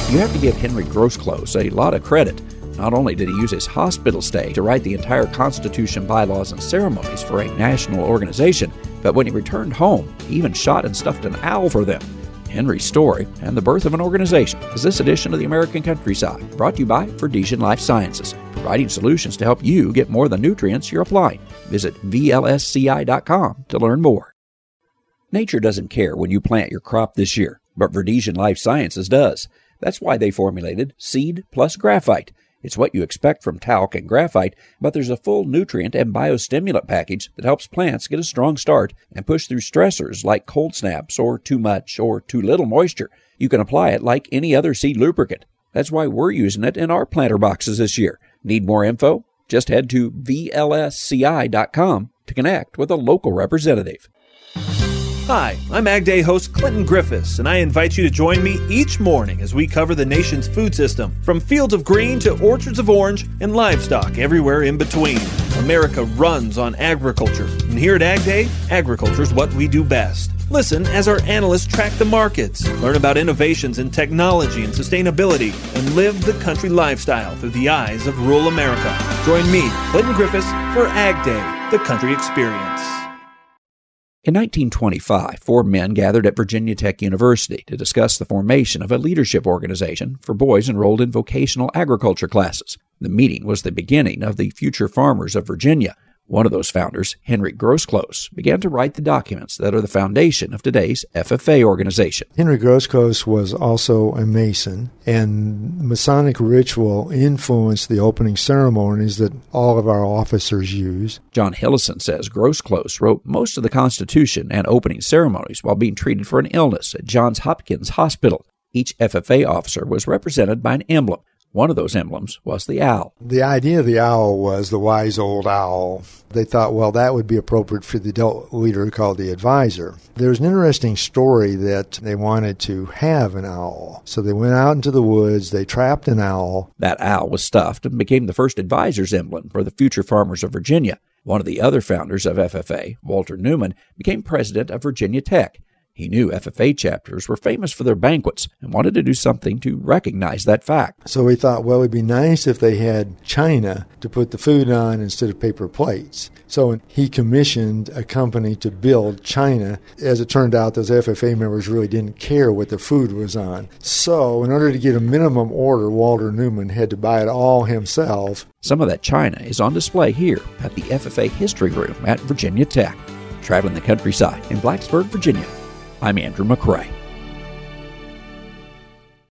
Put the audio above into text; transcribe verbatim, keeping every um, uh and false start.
You have to give Henry Grosclose a lot of credit. Not only did he use his hospital stay to write the entire Constitution, bylaws, and ceremonies for a national organization, but when he returned home, he even shot and stuffed an owl for them. Henry's story and the birth of an organization is this edition of the American Countryside, brought to you by Verdesian Life Sciences, providing solutions to help you get more of the nutrients you're applying. Visit V L S C I dot com to learn more. Nature doesn't care when you plant your crop this year, but Verdesian Life Sciences does. That's why they formulated Seed Plus Graphite. It's what you expect from talc and graphite, but there's a full nutrient and biostimulant package that helps plants get a strong start and push through stressors like cold snaps or too much or too little moisture. You can apply it like any other seed lubricant. That's why we're using it in our planter boxes this year. Need more info? Just head to V L S C I dot com to connect with a local representative. Hi, I'm Ag Day host Clinton Griffiths, and I invite you to join me each morning as we cover the nation's food system, from fields of green to orchards of orange and livestock everywhere in between. America runs on agriculture, and here at Ag Day, agriculture is what we do best. Listen as our analysts track the markets, learn about innovations in technology and sustainability, and live the country lifestyle through the eyes of rural America. Join me, Clinton Griffiths, for Ag Day, the country experience. In nineteen twenty-five, four men gathered at Virginia Tech University to discuss the formation of a leadership organization for boys enrolled in vocational agriculture classes. The meeting was the beginning of the Future Farmers of Virginia. One of those founders, Henry Grosclose, began to write the documents that are the foundation of today's F F A organization. Henry Grosclose was also a Mason, and Masonic ritual influenced the opening ceremonies that all of our officers use. John Hillison says Grosclose wrote most of the Constitution and opening ceremonies while being treated for an illness at Johns Hopkins Hospital. Each F F A officer was represented by an emblem. One of those emblems was the owl. The idea of the owl was the wise old owl. They thought, well, that would be appropriate for the adult leader called the advisor. There's an interesting story that they wanted to have an owl. So they went out into the woods, they trapped an owl. That owl was stuffed and became the first advisor's emblem for the Future Farmers of Virginia. One of the other founders of F F A, Walter Newman, became president of Virginia Tech. He knew F F A chapters were famous for their banquets and wanted to do something to recognize that fact. So we thought, well, it'd be nice if they had china to put the food on instead of paper plates. So he commissioned a company to build china. As it turned out, those F F A members really didn't care what the food was on. So in order to get a minimum order, Walter Newman had to buy it all himself. Some of that china is on display here at the F F A History Room at Virginia Tech. Traveling the countryside in Blacksburg, Virginia, I'm Andrew McCrae.